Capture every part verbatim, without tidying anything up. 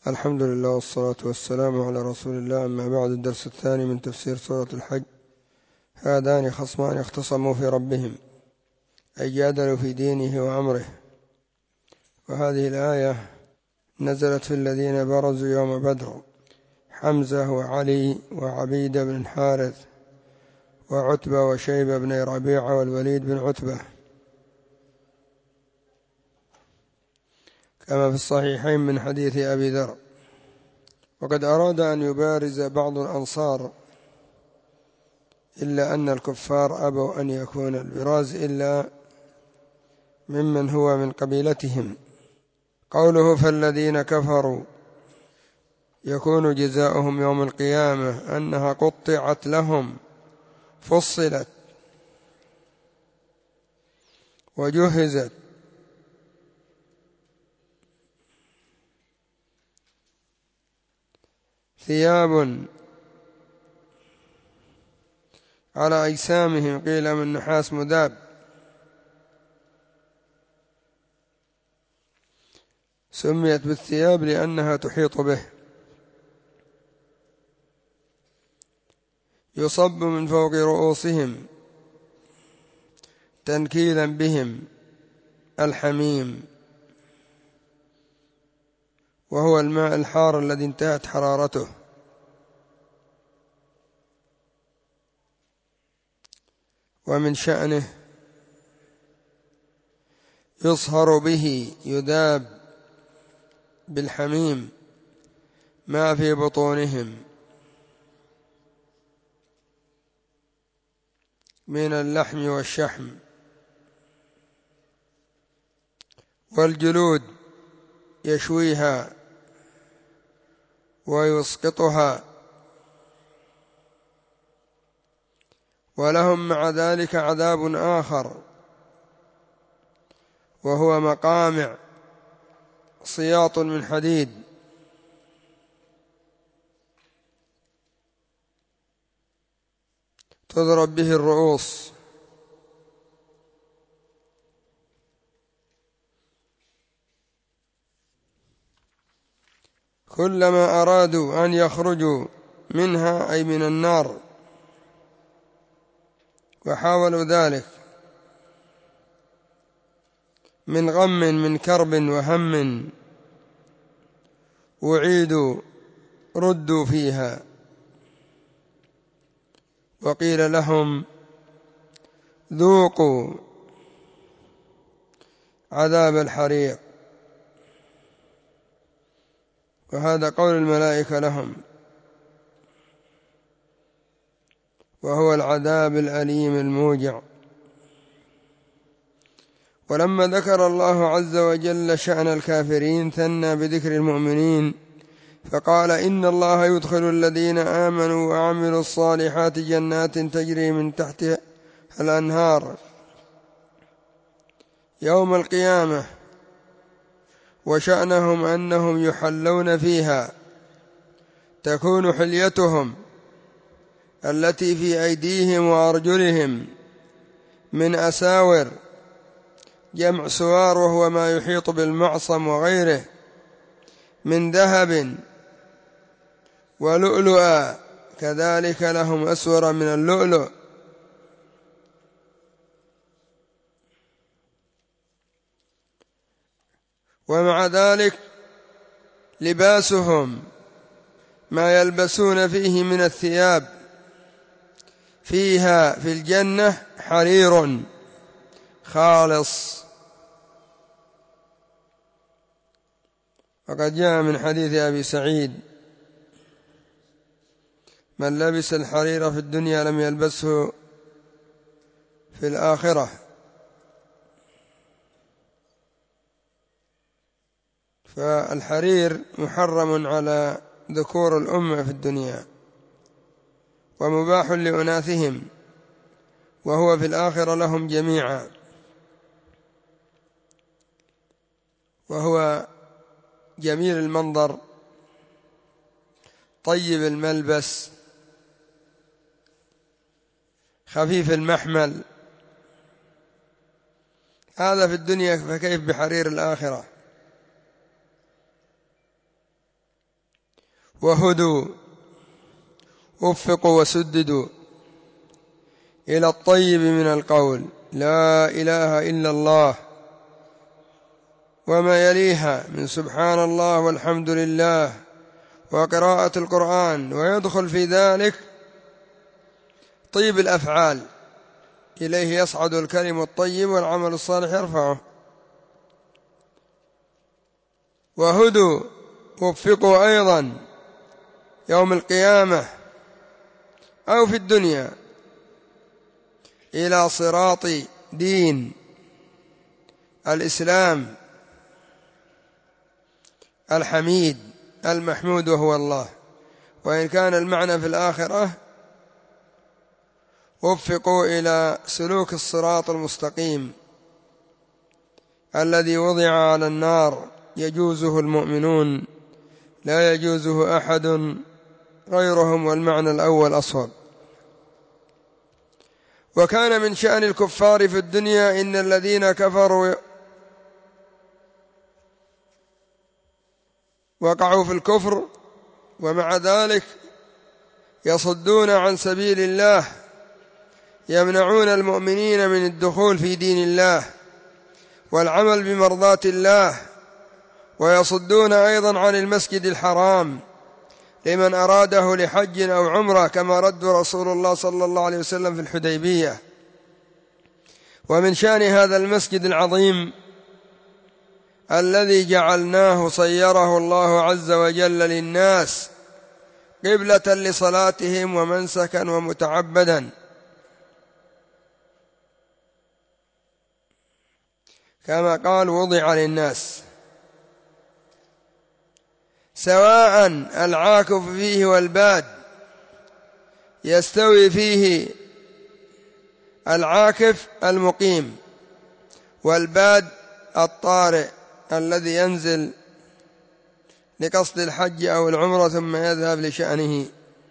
الحمد لله والصلاة والسلام على رسول الله. أما بعد، الدرس الثاني من تفسير سورة الحج. هذان خصمان اختصموا في ربهم أي جادلوا في دينه وأمره. وهذه الآية نزلت في الذين برزوا يوم بدر: حمزة وعلي وعبيد بن الحارث وعتبة وشيبة بن ربيعة والوليد بن عتبة، كما في الصحيحين من حديث أبي ذر. وقد أراد أن يبارز بعض الأنصار، إلا أن الكفار أبوا أن يكون البراز إلا ممن هو من قبيلتهم. قوله فالذين كفروا يكون جزاؤهم يوم القيامة أنها قطعت لهم، فصلت وجهزت، ثياب على أجسامهم، قيل من نحاس مذاب. سميت بالثياب لأنها تحيط به. يصب من فوق رؤوسهم تنكيلا بهم الحميم، وهو الماء الحار الذي انتهت حرارته. ومن شأنه يصهر به، يذاب بالحميم ما في بطونهم من اللحم والشحم والجلود، يشويها ويسقطها. ولهم مع ذلك عذاب آخر، وهو مقامع صياط من حديد تضرب به الرؤوس. كلما أرادوا أن يخرجوا منها، أي من النار، وحاولوا ذلك من غم من كرب وهم، أعيدوا ردوا فيها، وقيل لهم ذوقوا عذاب الحريق. وهذا قول الملائكة لهم، وهو العذاب الأليم الموجع. ولما ذكر الله عز وجل شأن الكافرين ثنى بذكر المؤمنين، فقال إن الله يدخل الذين آمنوا وعملوا الصالحات جنات تجري من تحتها الأنهار يوم القيامة، وشأنهم أنهم يحلون فيها، تكون حليتهم التي في أيديهم وأرجلهم من أساور، جمع سوار وهو ما يحيط بالمعصم وغيره، من ذهب ولؤلؤا، كذلك لهم أسور من اللؤلؤ. ومع ذلك لباسهم ما يلبسون فيه من الثياب، فيها في الجنة حرير خالص. وقد جاء من حديث أبي سعيد: من لبس الحرير في الدنيا لم يلبسه في الآخرة. فالحرير محرم على ذكور الأمة في الدنيا، ومباح لأناثهم، وهو في الآخرة لهم جميعا. وهو جميل المنظر، طيب الملبس، خفيف المحمل. هذا في الدنيا، فكيف بحرير الآخرة؟ وهدوا وفقوا وسددوا إلى الطيب من القول لا إله إلا الله وما يليها من سبحان الله والحمد لله وقراءة القرآن، ويدخل في ذلك طيب الأفعال، إليه يصعد الكلم الطيب والعمل الصالح يرفعه. وهدوا وفقوا أيضا يوم القيامة أو في الدنيا إلى صراط دين الإسلام الحميد المحمود وهو الله. وإن كان المعنى في الآخرة وفقوا إلى سلوك الصراط المستقيم الذي وضع على النار يجوزه المؤمنون لا يجوزه أحد غيرهم، والمعنى الأول أصوب. وكان من شأن الكفار في الدنيا إن الذين كفروا وقعوا في الكفر ومع ذلك يصدون عن سبيل الله، يمنعون المؤمنين من الدخول في دين الله والعمل بمرضاة الله، ويصدون أيضا عن المسجد الحرام لمن أراده لحج أو عمرة، كما رد رسول الله صلى الله عليه وسلم في الحديبية. ومن شأن هذا المسجد العظيم الذي جعلناه صيره الله عز وجل للناس قبلة لصلاتهم ومنسكا ومتعبدا، كما قال وضع للناس سواء العاكف فيه والباد، يستوي فيه العاكف المقيم والباد الطارئ الذي ينزل لقصد الحج أو العمرة ثم يذهب لشأنه.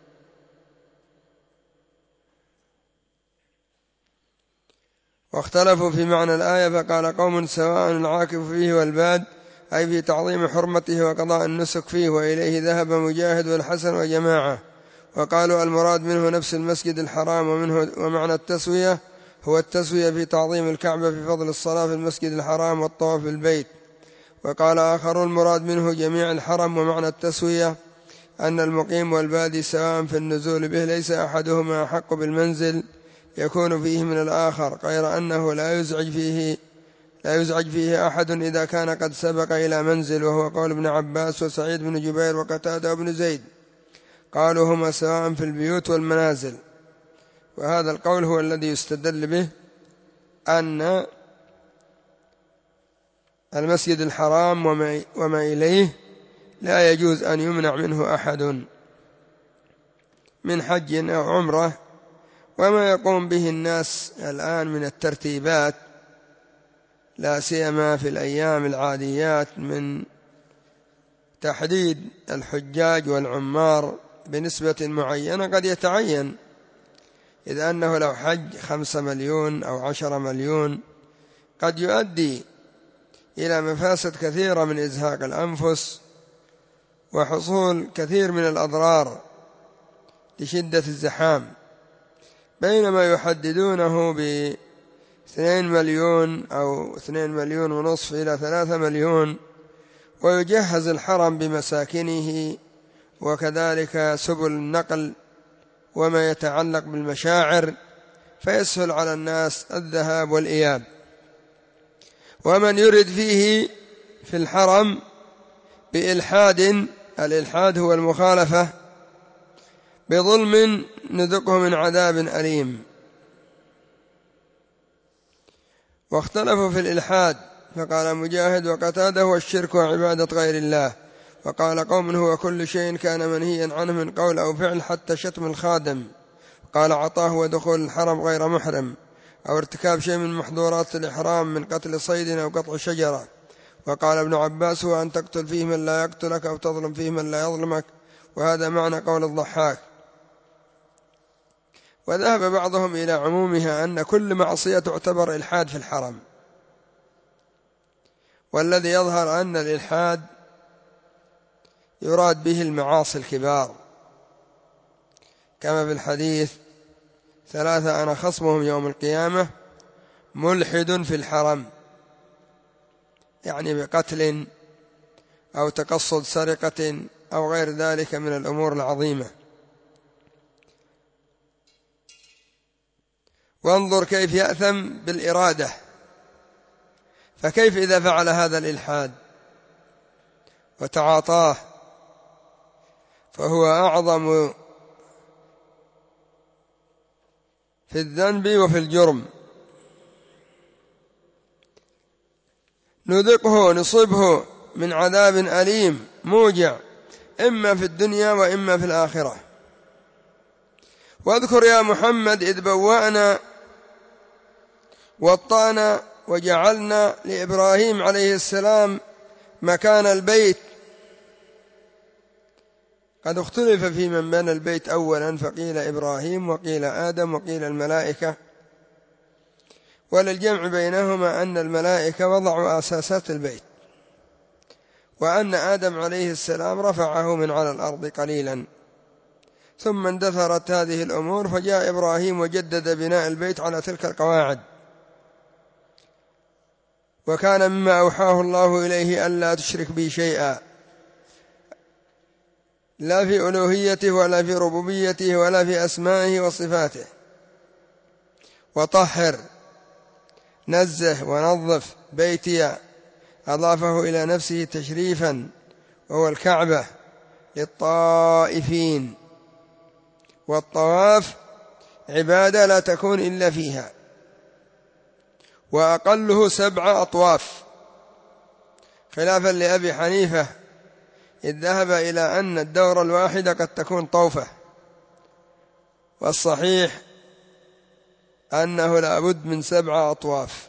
واختلفوا في معنى الآية، فقال قوم سواء العاكف فيه والباد أي في تعظيم حرمته وقضاء النسك فيه، وإليه ذهب مجاهد والحسن وجماعة. وقالوا المراد منه نفس المسجد الحرام، ومنه ومعنى التسوية هو التسوية في تعظيم الكعبة في فضل الصلاة في المسجد الحرام والطواف بالبيت. وقال آخر المراد منه جميع الحرم، ومعنى التسوية أن المقيم والبادي سواء في النزول به، ليس أحدهما أحق بالمنزل يكون فيه من الآخر، غير أنه لا يزعج فيه لا يزعج فيه أحد إذا كان قد سبق إلى منزل، وهو قول ابن عباس وسعيد بن جبير وقتادة وابن زيد، قالوا هما سواء في البيوت والمنازل. وهذا القول هو الذي يستدل به أن المسجد الحرام وما إليه لا يجوز أن يمنع منه أحد من حج أو عمرة. وما يقوم به الناس الآن من الترتيبات لا سيما في الأيام العاديات من تحديد الحجاج والعمار بنسبة معينة قد يتعين، إذ أنه لو حج خمسة مليون أو عشرة مليون قد يؤدي إلى مفاسد كثيرة من إزهاق الأنفس وحصول كثير من الأضرار لشدة الزحام، بينما يحددونه باثنين مليون أو اثنين مليون ونصف إلى ثلاثة مليون، ويجهز الحرم بمساكنه وكذلك سبل النقل وما يتعلق بالمشاعر، فيسهل على الناس الذهاب والإياب. ومن يرد فيه في الحرم بإلحاد، الإلحاد هو المخالفة، بظلم نذقه من عذاب أليم. واختلفوا في الإلحاد، فقال مجاهد وقتاده هو الشرك وعبادة غير الله. وقال قوم هو كل شيء كان منهيا عنه من قول أو فعل حتى شتم الخادم. قال عطاه ودخول الحرم غير محرم، أو ارتكاب شيء من محظورات الإحرام من قتل صيد أو قطع شجرة. وقال ابن عباس هو أن تقتل فيه من لا يقتلك أو تظلم فيه من لا يظلمك، وهذا معنى قول الضحاك. وذهب بعضهم إلى عمومها أن كل معصية تعتبر إلحاد في الحرم، والذي يظهر أن الإلحاد يراد به المعاصي الكبار، كما في الحديث: ثلاثة أنا خصمهم يوم القيامة: ملحد في الحرم، يعني بقتل أو تقصد سرقة أو غير ذلك من الأمور العظيمة. وانظر كيف يأثم بالإرادة، فكيف إذا فعل هذا الإلحاد وتعاطاه، فهو أعظم في الذنب وفي الجرم. نذقه نصبه من عذاب أليم موجع، إما في الدنيا وإما في الآخرة. واذكر يا محمد إذ بوأنا وطأنا وجعلنا لإبراهيم عليه السلام مكان البيت. قد اختلف في من بنى البيت أولا، فقيل إبراهيم وقيل آدم وقيل الملائكة، وللجمع بينهما أن الملائكة وضعوا أساسات البيت، وأن آدم عليه السلام رفعه من على الأرض قليلا، ثم اندثرت هذه الأمور، فجاء إبراهيم وجدد بناء البيت على تلك القواعد. وكان مما أوحاه الله إليه ألا تشرك بي شيئا، لا في ألوهيته ولا في ربوبيته ولا في أسمائه وصفاته. وطهر، نزه ونظف بيتي، أضافه إلى نفسه تشريفا، وهو الكعبة للطائفين، والطواف عبادة لا تكون إلا فيها، وأقله سبع أطواف، خلافا لأبي حنيفة إذ ذهب إلى أن الدورة الواحدة قد تكون طوفة. والصحيح أنه لا بد من سبع أطواف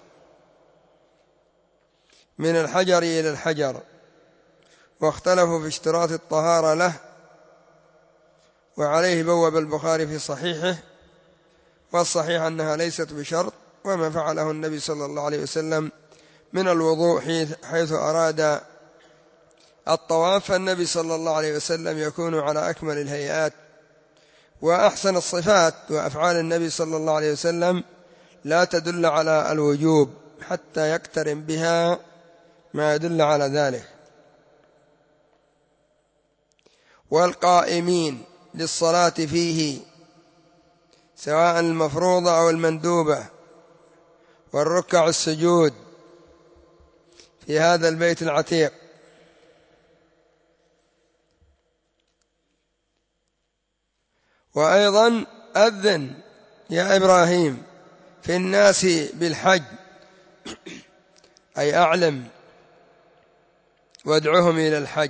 من الحجر إلى الحجر، واختلفوا في اشتراط الطهارة له، وعليه بوب البخاري في صحيحه. والصحيح أنها ليست بشرط، وما فعله النبي صلى الله عليه وسلم من الوضوء حيث أراد الطواف، فالنبي صلى الله عليه وسلم يكون على أكمل الهيئات وأحسن الصفات، وأفعال النبي صلى الله عليه وسلم لا تدل على الوجوب حتى يقترن بها ما يدل على ذلك. والقائمين للصلاة فيه سواء المفروضة أو المندوبة، والركع السجود في هذا البيت العتيق. وأيضا أذن يا إبراهيم في الناس بالحج، أي أعلم وادعهم إلى الحج.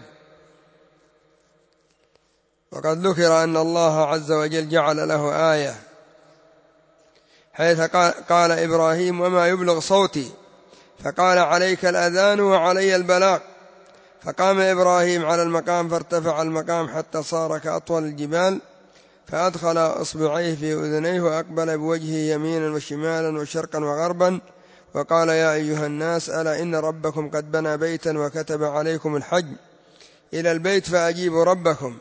وقد ذكر أن الله عز وجل جعل له آية، حيث قال إبراهيم: وما يبلغ صوتي، فقال: عليك الأذان وعلي البلاغ. فقام إبراهيم على المقام، فارتفع المقام حتى صار كأطول الجبال، فأدخل إصبعيه في أذنيه، وأقبل بوجهه يمينا وشمالا وشرقا وغربا، وقال: يا أيها الناس، ألا إن ربكم قد بنى بيتا وكتب عليكم الحج إلى البيت فأجيبوا ربكم.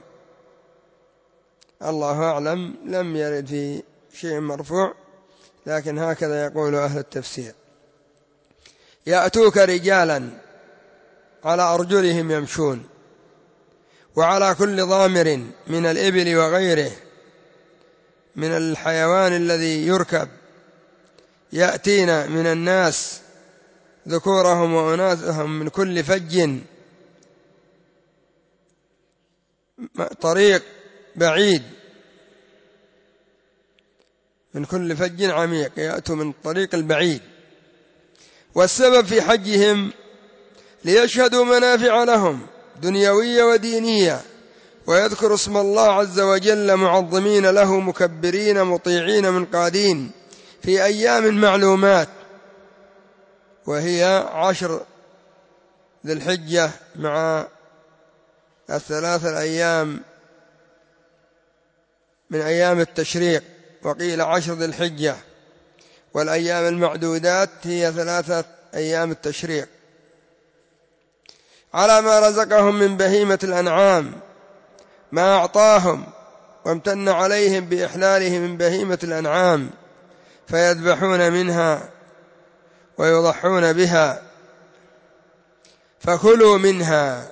الله أعلم، لم يرد في شيء مرفوع، لكن هكذا يقول أهل التفسير. يأتوك رجالا على أرجلهم يمشون، وعلى كل ضامر من الإبل وغيره من الحيوان الذي يركب، يأتين من الناس ذكورهم وأناثهم من كل فج طريق بعيد، من كل فج عميق، يأتوا من الطريق البعيد. والسبب في حجهم ليشهدوا منافع لهم دنيوية ودينية، ويذكر اسم الله عز وجل معظمين له مكبرين مطيعين منقادين في أيام معلومات، وهي عشر ذي الحجة مع الثلاث الأيام من أيام التشريق، وقيل عشر ذي الحجة، والأيام المعدودات هي ثلاثة أيام التشريق. على ما رزقهم من بهيمة الأنعام، ما أعطاهم وامتن عليهم بإحلاله من بهيمة الأنعام، فيذبحون منها ويضحون بها، فكلوا منها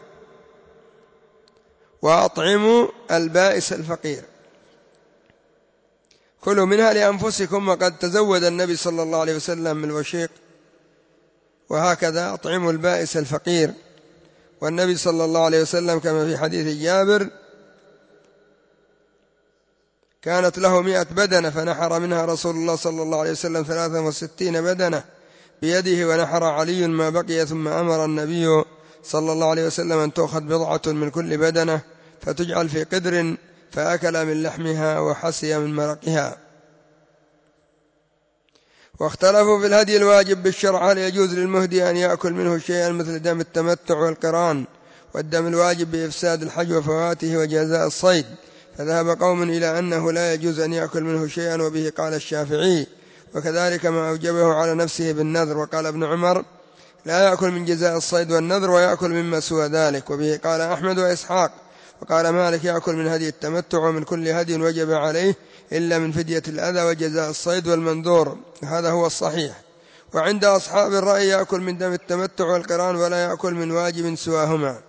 وأطعموا البائس الفقير. كلوا منها لأنفسكم، وقد تزود النبي صلى الله عليه وسلم من الوشيق، وهكذا أطعموا البائس الفقير. والنبي صلى الله عليه وسلم كما في حديث جابر كانت له مئة بدنة فنحر منها رسول الله صلى الله عليه وسلم ثلاثة وستين بدنة بيده، ونحر علي ما بقي، ثم أمر النبي صلى الله عليه وسلم أن تؤخذ بضعة من كل بدنة فتجعل في قدر، فأكل من لحمها وحسي من مرقها. واختلفوا في الهدي الواجب بالشرع، هل يجوز للمهدي أن يأكل منه شيئا مثل دم التمتع والقران، والدم الواجب بإفساد الحج وفواته وجزاء الصيد، فذهب قوم إلى أنه لا يجوز أن يأكل منه شيئا، وبه قال الشافعي، وكذلك ما أوجبه على نفسه بالنذر. وقال ابن عمر لا يأكل من جزاء الصيد والنذر، ويأكل مما سوى ذلك، وبه قال أحمد وإسحاق. وقال مالك يأكل من هدي التمتع ومن كل هدي وجب عليه إلا من فدية الأذى وجزاء الصيد والمنذور، هذا هو الصحيح. وعند أصحاب الرأي يأكل من دم التمتع والقران ولا يأكل من واجب سواهما.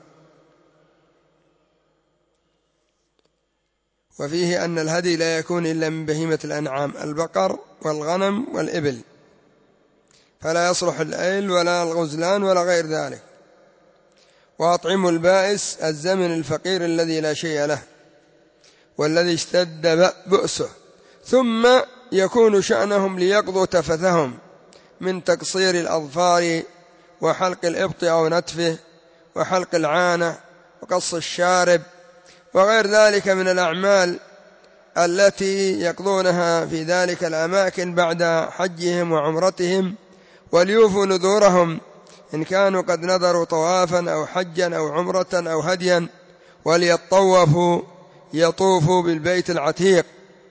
وفيه أن الهدي لا يكون إلا من بهيمة الأنعام، البقر والغنم والإبل، فلا يصلح الأيل ولا الغزلان ولا غير ذلك. وأطعموا البائس الزمن الفقير الذي لا شيء له والذي اشتد بؤسه، ثم يكون شأنهم ليقضوا تفثهم من تقصير الأظفار وحلق الإبط أو نتفه وحلق العانة وقص الشارب وغير ذلك من الأعمال التي يقضونها في ذلك الأماكن بعد حجهم وعمرتهم، وليوفوا نذورهم إن كانوا قد نذروا طوافا أو حجا أو عمرة أو هديا، وليطوفوا يطوفوا بالبيت العتيق.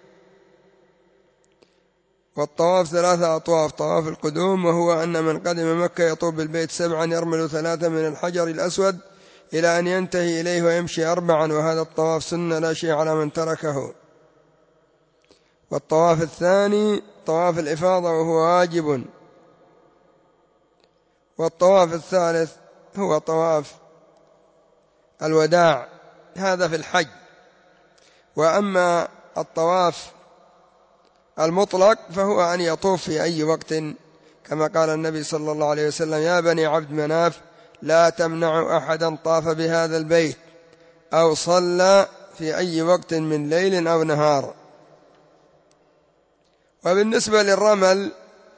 والطواف ثلاثة أطواف: طواف القدوم، وهو أن من قدم مكة يطوف بالبيت سبعا يرمل ثلاثة من الحجر الأسود إلى أن ينتهي إليه ويمشي أربعا، وهذا الطواف سنة لا شيء على من تركه. والطواف الثاني طواف الإفاضة وهو واجب. والطواف الثالث هو طواف الوداع، هذا في الحج. وأما الطواف المطلق فهو أن يطوف في أي وقت، كما قال النبي صلى الله عليه وسلم: يا بني عبد مناف لا تمنعوا أحدا طاف بهذا البيت أو صلى في أي وقت من ليل أو نهار. وبالنسبة للرمل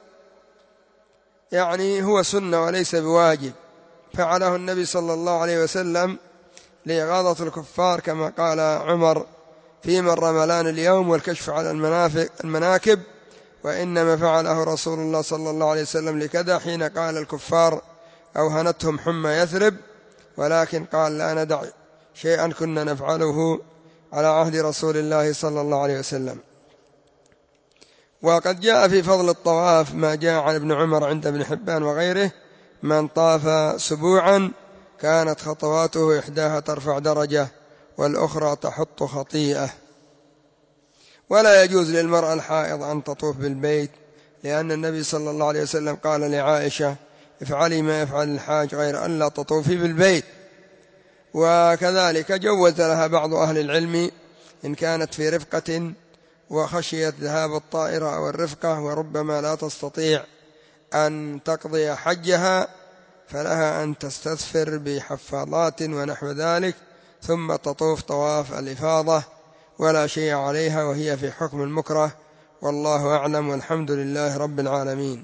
يعني هو سنة وليس بواجب، فعله النبي صلى الله عليه وسلم لإغاظة الكفار، كما قال عمر: فيما الرملان اليوم والكشف على المناكب، وإنما فعله رسول الله صلى الله عليه وسلم لكذا حين قال الكفار أوهنتهم حمى يثرب، ولكن قال لا ندع شيئا كنا نفعله على عهد رسول الله صلى الله عليه وسلم. وقد جاء في فضل الطواف ما جاء عن ابن عمر عند ابن حبان وغيره: من طاف سبوعا كانت خطواته إحداها ترفع درجة والأخرى تحط خطيئة. ولا يجوز للمرأة الحائض أن تطوف بالبيت، لأن النبي صلى الله عليه وسلم قال لعائشة: افعلي ما يفعل الحاج غير أن لا تطوفي بالبيت. وكذلك جوز لها بعض أهل العلم إن كانت في رفقة وخشيت ذهاب الطائرة أو الرفقة وربما لا تستطيع أن تقضي حجها، فلها أن تستثفر بحفاضات ونحو ذلك ثم تطوف طواف الإفاضة ولا شيء عليها، وهي في حكم المكره. والله أعلم، والحمد لله رب العالمين.